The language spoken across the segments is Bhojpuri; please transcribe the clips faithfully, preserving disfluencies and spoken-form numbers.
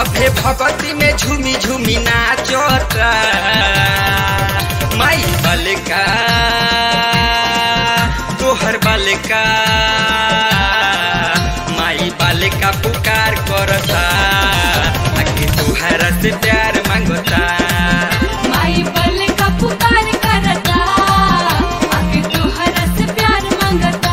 सभे भगती में झूमी झूमी नाचता माई बालिका तोहर बालिका माई बालिका पुकार करता आके तोहरा से प्यार मांगता माई बालिका पुकार करता आके तोहरा से प्यार मांगता।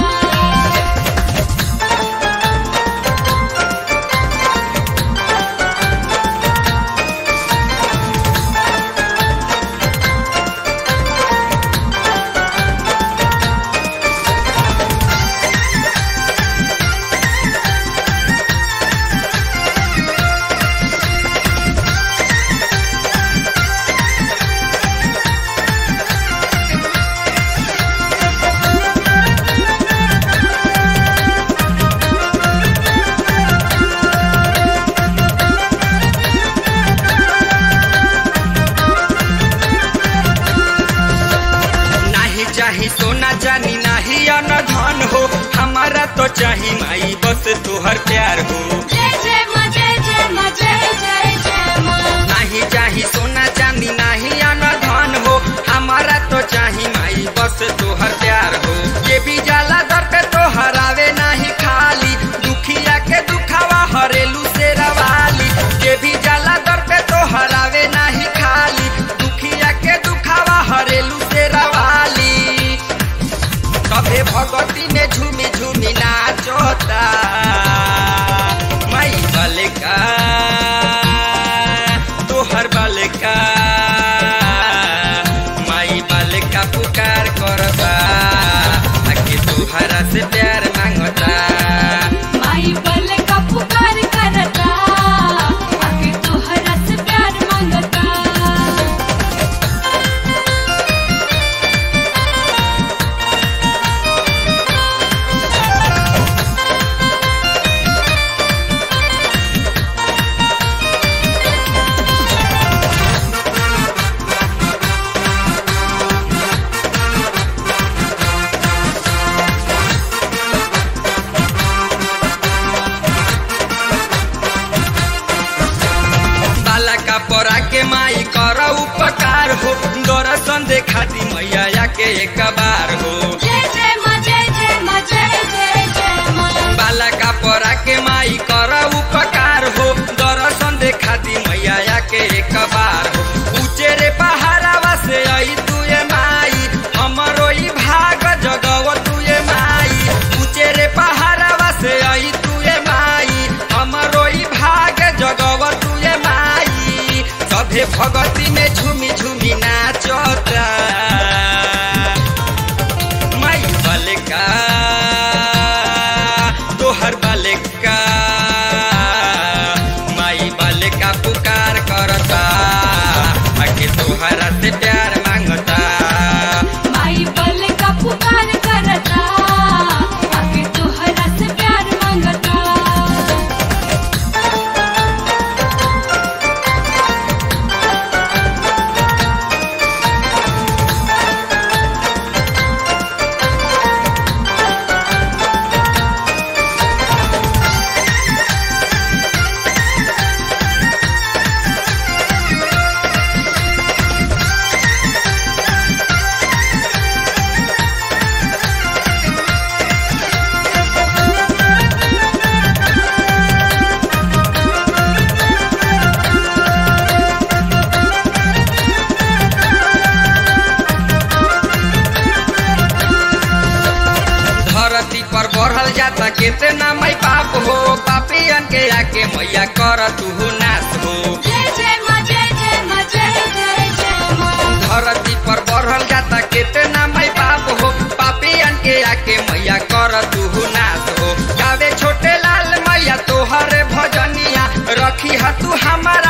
चाही सोना चानी नाही न धन हो हमारा तो चाही माई बस तोहर प्यार हो। जय जय मां जय जय मां जय जय जय मां। नाही चाही सोना चांदी नाही न धन हो हमारा तो चाही माई बस तोहर प्यार हो। ये भी जाला दर पे तो हरावे नाही खाली दुखिया के दुखावा हरेलू से रवाली। ये भी जाला दर पे तो हरावे नाही खाली दुखिया के दुखावा हरेलू से रवाली। सभे भगती में झूमी झूमी नाचता माई बालिका तोहर बालिका माई बालिका पुकार करता आके तोहरा से प्यार मांगता माई बालिका पुकार करता आके तोहरा से प्यार मांगता। बालका परा के माई कर उपकार हो दर्शन देखाती मैया के एक बार हो। जय जय मां जय जय मां जय जय जय मां। बालका परा के माई कर उपकार हो दर्शन देखाती मैया के एक बार हो। ऊंचे रे पहाड़वा से आई तुए माई हमरो ई भाग जगव तुए माई। ऊंचे रे पहाड़वा से आई तुए माई हमरो ई भाग जगव तुए माई। सभे भगती में झूमी झूमी नाचता माई बालिका तोहर बालिका माई बालिका पुकार करता आके तोहरा से प्यार मांगता माई बालिका पुकार करता आके तोहरा से प्यार मांगता। धरती पर बढ़ल जाता कितना माई पाप हो पापियन के आके मैया कर तू नाश हो। जय जय मां जय जय मां जय जय जय मां। धरती पर बढ़ल जाता कितना माई पाप हो पापियन के आके मैया कर तू नाश हो। गावे छोटे लाल मैया तोहरे भजनिया रखी हा तू हमारा